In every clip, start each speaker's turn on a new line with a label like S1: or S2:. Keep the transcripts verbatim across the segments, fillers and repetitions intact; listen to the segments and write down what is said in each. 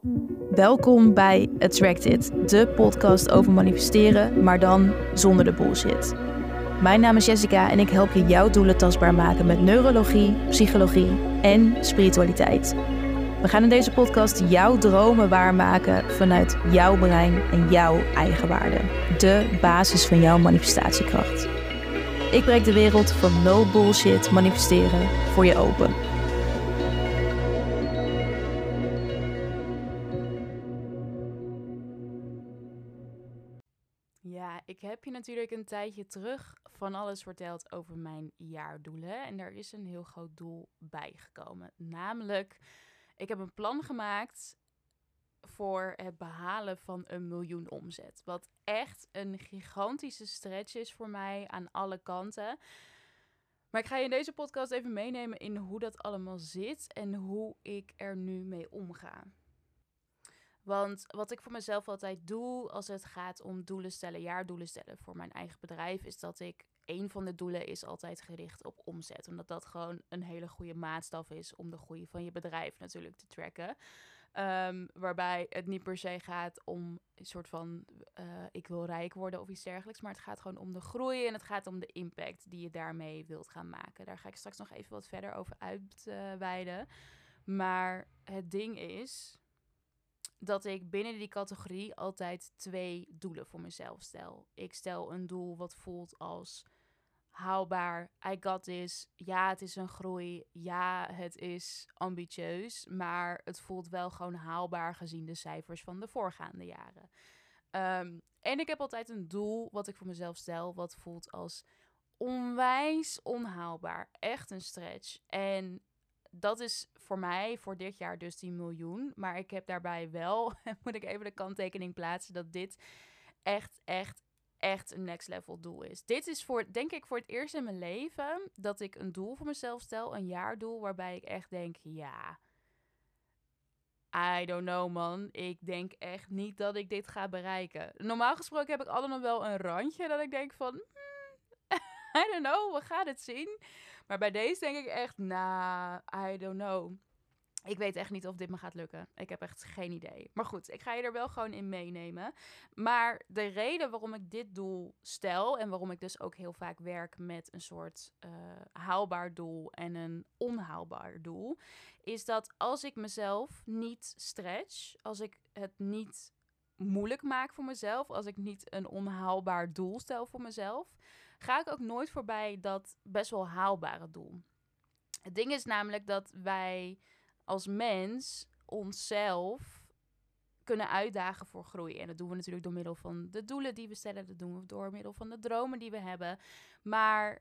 S1: Welkom bij Attract It, de podcast over manifesteren, maar dan zonder de bullshit. Mijn naam is Jessica en ik help je jouw doelen tastbaar maken met neurologie, psychologie en spiritualiteit. We gaan in deze podcast jouw dromen waarmaken vanuit jouw brein en jouw eigen waarde. De basis van jouw manifestatiekracht. Ik breek de wereld van no bullshit manifesteren voor je open.
S2: Ja, ik heb je natuurlijk een tijdje terug van alles verteld over mijn jaardoelen. En daar is een heel groot doel bijgekomen. Namelijk, ik heb een plan gemaakt voor het behalen van een miljoen omzet. Wat echt een gigantische stretch is voor mij aan alle kanten. Maar ik ga je in deze podcast even meenemen in hoe dat allemaal zit en hoe ik er nu mee omga. Want wat ik voor mezelf altijd doe als het gaat om doelen stellen, jaardoelen stellen voor mijn eigen bedrijf, is dat ik, een van de doelen is altijd gericht op omzet. Omdat dat gewoon een hele goede maatstaf is om de groei van je bedrijf natuurlijk te tracken. Um, waarbij het niet per se gaat om een soort van, uh, ik wil rijk worden of iets dergelijks. Maar het gaat gewoon om de groei en het gaat om de impact die je daarmee wilt gaan maken. Daar ga ik straks nog even wat verder over uitweiden. Maar het ding is dat ik binnen die categorie altijd twee doelen voor mezelf stel. Ik stel een doel wat voelt als haalbaar, I got this. Ja, het is een groei. Ja, het is ambitieus. Maar het voelt wel gewoon haalbaar gezien de cijfers van de voorgaande jaren. Um, en ik heb altijd een doel wat ik voor mezelf stel, wat voelt als onwijs onhaalbaar. Echt een stretch. En dat is voor mij voor dit jaar dus die miljoen. Maar ik heb daarbij wel, moet ik even de kanttekening plaatsen, dat dit echt, echt, echt een next level doel is. Dit is voor, denk ik, voor het eerst in mijn leven dat ik een doel voor mezelf stel, een jaardoel, waarbij ik echt denk, ja, I don't know man, ik denk echt niet dat ik dit ga bereiken. Normaal gesproken heb ik altijd nog wel een randje dat ik denk van, hmm, I don't know, we gaan het zien. Maar bij deze denk ik echt, nah, I don't know. Ik weet echt niet of dit me gaat lukken. Ik heb echt geen idee. Maar goed, ik ga je er wel gewoon in meenemen. Maar de reden waarom ik dit doel stel en waarom ik dus ook heel vaak werk met een soort uh, haalbaar doel en een onhaalbaar doel, is dat als ik mezelf niet stretch, als ik het niet moeilijk maak voor mezelf, als ik niet een onhaalbaar doel stel voor mezelf, ga ik ook nooit voorbij dat best wel haalbare doel. Het ding is namelijk dat wij als mens onszelf kunnen uitdagen voor groei. En dat doen we natuurlijk door middel van de doelen die we stellen. Dat doen we door middel van de dromen die we hebben. Maar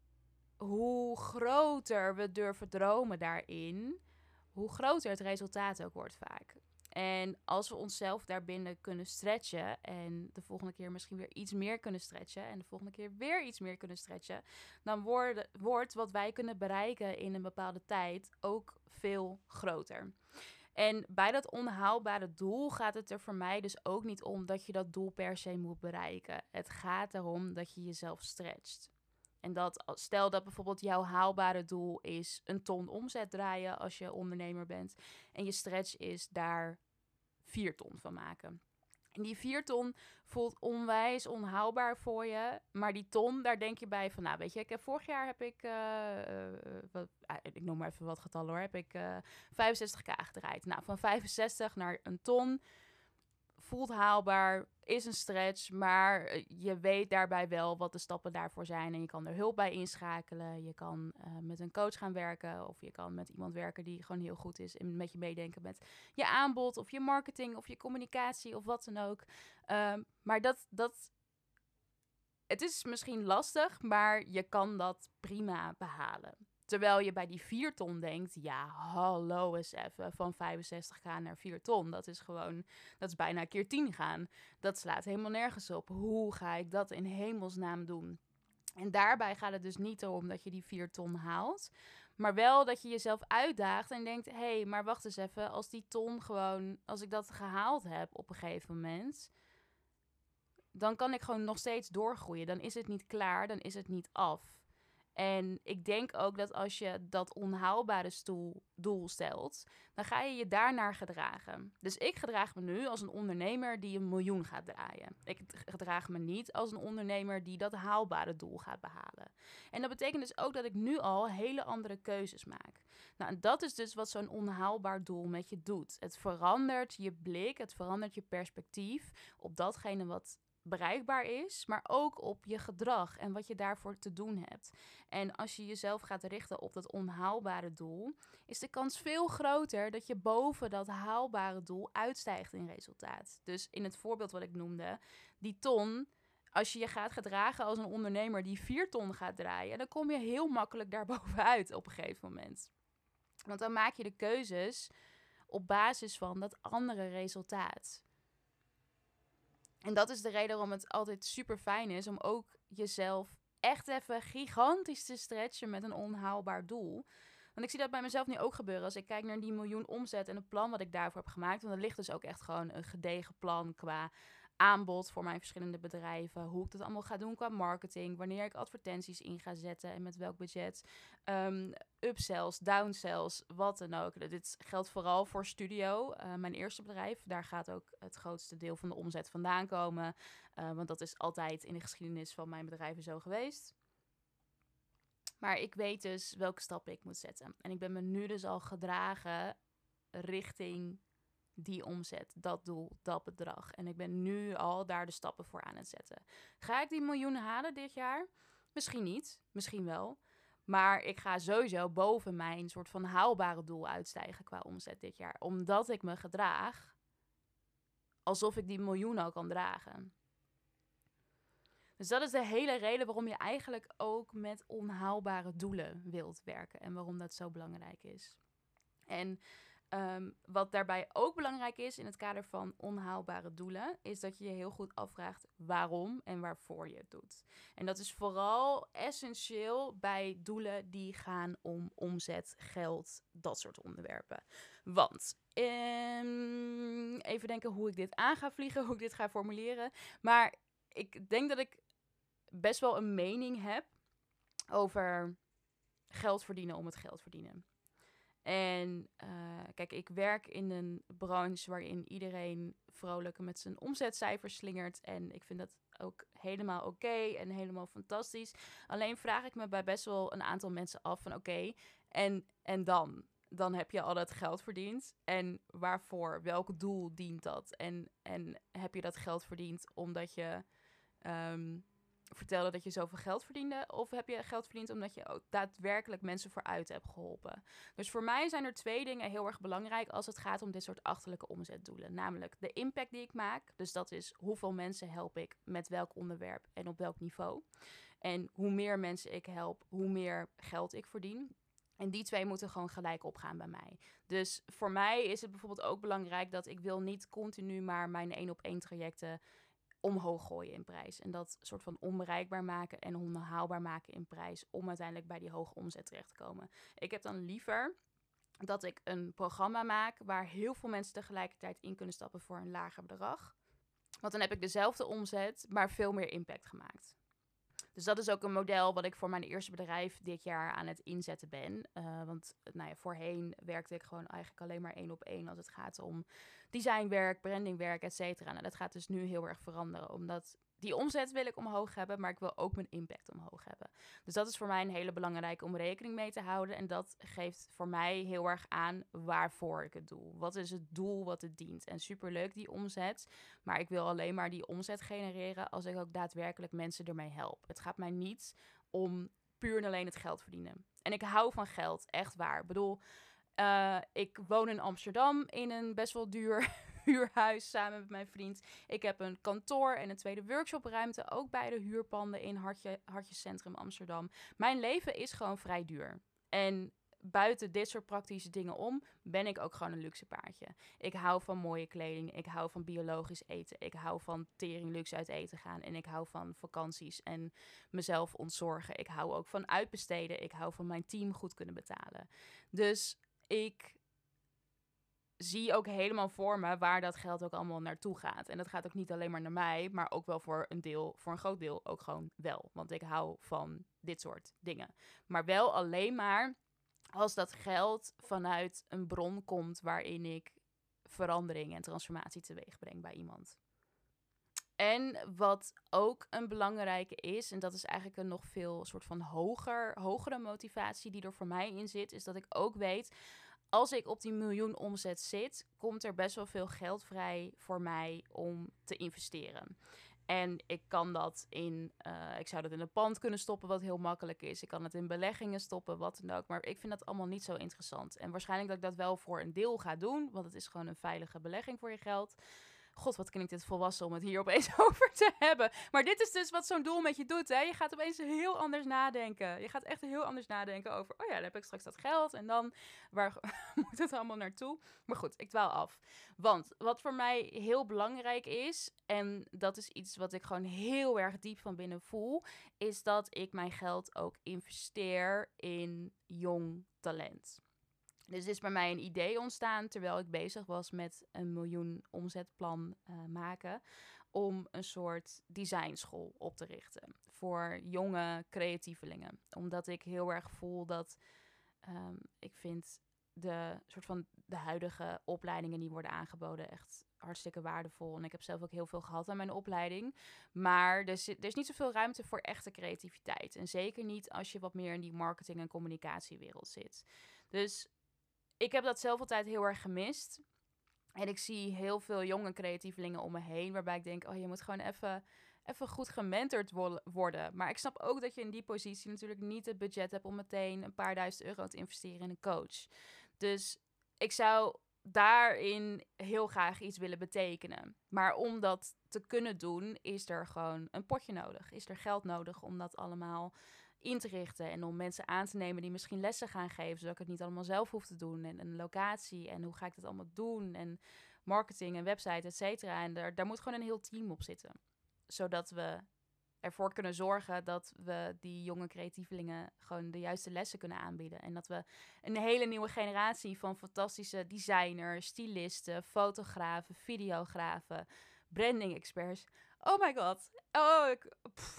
S2: hoe groter we durven dromen daarin, hoe groter het resultaat ook wordt vaak. En als we onszelf daarbinnen kunnen stretchen en de volgende keer misschien weer iets meer kunnen stretchen en de volgende keer weer iets meer kunnen stretchen, dan wordt, wordt wat wij kunnen bereiken in een bepaalde tijd ook veel groter. En bij dat onhaalbare doel gaat het er voor mij dus ook niet om dat je dat doel per se moet bereiken. Het gaat erom dat je jezelf stretcht. En dat, stel dat bijvoorbeeld jouw haalbare doel is een ton omzet draaien als je ondernemer bent. En je stretch is daar vier ton van maken. En die vier ton voelt onwijs onhaalbaar voor je. Maar die ton, daar denk je bij van, nou weet je, ik heb, vorig jaar heb ik, uh, uh, wat, uh, ik noem maar even wat getallen hoor, heb ik uh, vijfenzestig k gedraaid. Nou, van vijfenzestig naar een ton voelt haalbaar, is een stretch, maar je weet daarbij wel wat de stappen daarvoor zijn. En je kan er hulp bij inschakelen. Je kan uh, met een coach gaan werken of je kan met iemand werken die gewoon heel goed is en met je meedenken met je aanbod of je marketing of je communicatie of wat dan ook. Um, maar dat, dat, het is misschien lastig, maar je kan dat prima behalen. Terwijl je bij die vier ton denkt, ja, hallo eens even, van vijfenzestig k naar vier ton. Dat is gewoon, dat is bijna keer tien gaan. Dat slaat helemaal nergens op. Hoe ga ik dat in hemelsnaam doen? En daarbij gaat het dus niet om dat je die vier ton haalt, maar wel dat je jezelf uitdaagt en denkt, hé, hey, maar wacht eens even, als die ton gewoon, als ik dat gehaald heb op een gegeven moment, dan kan ik gewoon nog steeds doorgroeien. Dan is het niet klaar, dan is het niet af. En ik denk ook dat als je dat onhaalbare stoel, doel stelt, dan ga je je daarnaar gedragen. Dus ik gedraag me nu als een ondernemer die een miljoen gaat draaien. Ik gedraag me niet als een ondernemer die dat haalbare doel gaat behalen. En dat betekent dus ook dat ik nu al hele andere keuzes maak. Nou, en dat is dus wat zo'n onhaalbaar doel met je doet. Het verandert je blik, het verandert je perspectief op datgene wat bereikbaar is, maar ook op je gedrag en wat je daarvoor te doen hebt. En als je jezelf gaat richten op dat onhaalbare doel, is de kans veel groter dat je boven dat haalbare doel uitstijgt in resultaat. Dus in het voorbeeld wat ik noemde, die ton, als je je gaat gedragen als een ondernemer die vier ton gaat draaien, dan kom je heel makkelijk daarbovenuit op een gegeven moment. Want dan maak je de keuzes op basis van dat andere resultaat. En dat is de reden waarom het altijd super fijn is om ook jezelf echt even gigantisch te stretchen met een onhaalbaar doel. Want ik zie dat bij mezelf nu ook gebeuren. Als ik kijk naar die miljoen omzet en het plan wat ik daarvoor heb gemaakt. Want er ligt dus ook echt gewoon een gedegen plan qua aanbod voor mijn verschillende bedrijven. Hoe ik dat allemaal ga doen qua marketing. Wanneer ik advertenties in ga zetten en met welk budget. Um, upsells, downsells, wat dan ook. Dit geldt vooral voor Studio, uh, mijn eerste bedrijf. Daar gaat ook het grootste deel van de omzet vandaan komen. Uh, want dat is altijd in de geschiedenis van mijn bedrijven zo geweest. Maar ik weet dus welke stappen ik moet zetten. En ik ben me nu dus al gedragen richting die omzet, dat doel, dat bedrag. En ik ben nu al daar de stappen voor aan het zetten. Ga ik die miljoen halen dit jaar? Misschien niet, misschien wel. Maar ik ga sowieso boven mijn soort van haalbare doel uitstijgen qua omzet dit jaar. Omdat ik me gedraag alsof ik die miljoen al kan dragen. Dus dat is de hele reden waarom je eigenlijk ook met onhaalbare doelen wilt werken. En waarom dat zo belangrijk is. En um, wat daarbij ook belangrijk is in het kader van onhaalbare doelen, is dat je je heel goed afvraagt waarom en waarvoor je het doet. En dat is vooral essentieel bij doelen die gaan om omzet, geld, dat soort onderwerpen. Want, um, even denken hoe ik dit aan ga vliegen, hoe ik dit ga formuleren. Maar ik denk dat ik best wel een mening heb over geld verdienen om het geld verdienen. En uh, kijk, ik werk in een branche waarin iedereen vrolijk met zijn omzetcijfers slingert. En ik vind dat ook helemaal oké okay en helemaal fantastisch. Alleen vraag ik me bij best wel een aantal mensen af van oké, okay, en, en dan? Dan heb je al dat geld verdiend. En waarvoor? Welk doel dient dat? En, en heb je dat geld verdiend omdat je Um, vertelde dat je zoveel geld verdiende? Of heb je geld verdiend omdat je ook daadwerkelijk mensen vooruit hebt geholpen? Dus voor mij zijn er twee dingen heel erg belangrijk als het gaat om dit soort achterlijke omzetdoelen. Namelijk de impact die ik maak. Dus dat is hoeveel mensen help ik met welk onderwerp en op welk niveau. En hoe meer mensen ik help, hoe meer geld ik verdien. En die twee moeten gewoon gelijk opgaan bij mij. Dus voor mij is het bijvoorbeeld ook belangrijk dat ik wil niet continu maar mijn één op één trajecten omhoog gooien in prijs. En dat soort van onbereikbaar maken en onhaalbaar maken in prijs om uiteindelijk bij die hoge omzet terecht te komen. Ik heb dan liever dat ik een programma maak waar heel veel mensen tegelijkertijd in kunnen stappen voor een lager bedrag. Want dan heb ik dezelfde omzet, maar veel meer impact gemaakt. Dus dat is ook een model wat ik voor mijn eerste bedrijf dit jaar aan het inzetten ben. Uh, want nou ja, voorheen werkte ik gewoon eigenlijk alleen maar één op één als het gaat om designwerk, brandingwerk, et cetera. Nou, dat gaat dus nu heel erg veranderen, omdat die omzet wil ik omhoog hebben, maar ik wil ook mijn impact omhoog hebben. Dus dat is voor mij een hele belangrijke om rekening mee te houden. En dat geeft voor mij heel erg aan waarvoor ik het doe. Wat is het doel wat het dient? En superleuk die omzet, maar ik wil alleen maar die omzet genereren als ik ook daadwerkelijk mensen ermee help. Het gaat mij niet om puur en alleen het geld verdienen. En ik hou van geld, echt waar. Ik bedoel, uh, ik woon in Amsterdam in een best wel duur huurhuis samen met mijn vriend. Ik heb een kantoor en een tweede workshopruimte, ook bij de huurpanden in Hartje, Hartjescentrum Amsterdam. Mijn leven is gewoon vrij duur. En buiten dit soort praktische dingen om, ben ik ook gewoon een luxe paardje. Ik hou van mooie kleding, ik hou van biologisch eten, ik hou van tering luxe uit eten gaan en ik hou van vakanties en mezelf ontzorgen. Ik hou ook van uitbesteden, ik hou van mijn team goed kunnen betalen. Dus ik zie ook helemaal voor me waar dat geld ook allemaal naartoe gaat. En dat gaat ook niet alleen maar naar mij, maar ook wel voor een deel, voor een groot deel ook gewoon wel. Want ik hou van dit soort dingen. Maar wel alleen maar als dat geld vanuit een bron komt waarin ik verandering en transformatie teweeg breng bij iemand. En wat ook een belangrijke is, en dat is eigenlijk een nog veel soort van hoger, hogere motivatie die er voor mij in zit, is dat ik ook weet, als ik op die miljoen omzet zit, komt er best wel veel geld vrij voor mij om te investeren. En ik kan dat in, uh, ik zou dat in een pand kunnen stoppen, wat heel makkelijk is. Ik kan het in beleggingen stoppen, wat dan ook. Maar ik vind dat allemaal niet zo interessant. En waarschijnlijk dat ik dat wel voor een deel ga doen, want het is gewoon een veilige belegging voor je geld. God, wat klinkt dit volwassen om het hier opeens over te hebben. Maar dit is dus wat zo'n doel met je doet, hè. Je gaat opeens heel anders nadenken. Je gaat echt heel anders nadenken over, oh ja, dan heb ik straks dat geld. En dan, waar moet het allemaal naartoe? Maar goed, ik dwaal af. Want wat voor mij heel belangrijk is, en dat is iets wat ik gewoon heel erg diep van binnen voel, is dat ik mijn geld ook investeer in jong talent. Dus er is bij mij een idee ontstaan terwijl ik bezig was met een miljoen omzetplan uh, maken, om een soort designschool op te richten voor jonge creatievelingen. Omdat ik heel erg voel dat um, ik vind de soort van de huidige opleidingen die worden aangeboden echt hartstikke waardevol. En ik heb zelf ook heel veel gehad aan mijn opleiding. Maar er is, er is niet zoveel ruimte voor echte creativiteit. En zeker niet als je wat meer in die marketing- en communicatiewereld zit. Dus ik heb dat zelf altijd heel erg gemist. En ik zie heel veel jonge creatievelingen om me heen, waarbij ik denk, oh, je moet gewoon even, even goed gementord wo- worden. Maar ik snap ook dat je in die positie natuurlijk niet het budget hebt om meteen een paar duizend euro te investeren in een coach. Dus ik zou daarin heel graag iets willen betekenen. Maar om dat te kunnen doen, is er gewoon een potje nodig. Is er geld nodig om dat allemaal in te richten en om mensen aan te nemen die misschien lessen gaan geven, zodat ik het niet allemaal zelf hoef te doen. En een locatie en hoe ga ik dat allemaal doen en marketing en website, et cetera. En daar, daar moet gewoon een heel team op zitten. Zodat we ervoor kunnen zorgen dat we die jonge creatievelingen gewoon de juiste lessen kunnen aanbieden. En dat we een hele nieuwe generatie van fantastische designers, stylisten, fotografen, videografen, branding experts. Oh my god. Oh, ik... Pff.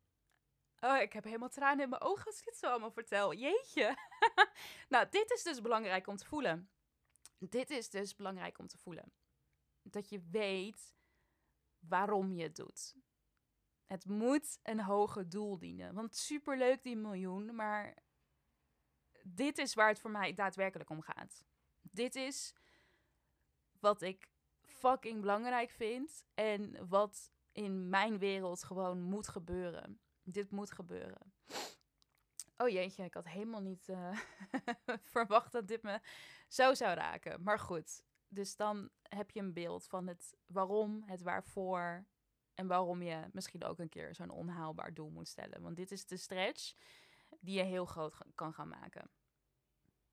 S2: Oh, ik heb helemaal tranen in mijn ogen als ik dit zo allemaal vertel. Jeetje. Nou, dit is dus belangrijk om te voelen. Dit is dus belangrijk om te voelen. Dat je weet waarom je het doet. Het moet een hoger doel dienen. Want superleuk die miljoen, maar dit is waar het voor mij daadwerkelijk om gaat. Dit is wat ik fucking belangrijk vind en wat in mijn wereld gewoon moet gebeuren. Dit moet gebeuren. Oh jeetje, ik had helemaal niet uh, verwacht dat dit me zo zou raken. Maar goed, dus dan heb je een beeld van het waarom, het waarvoor en waarom je misschien ook een keer zo'n onhaalbaar doel moet stellen. Want dit is de stretch die je heel groot kan gaan maken.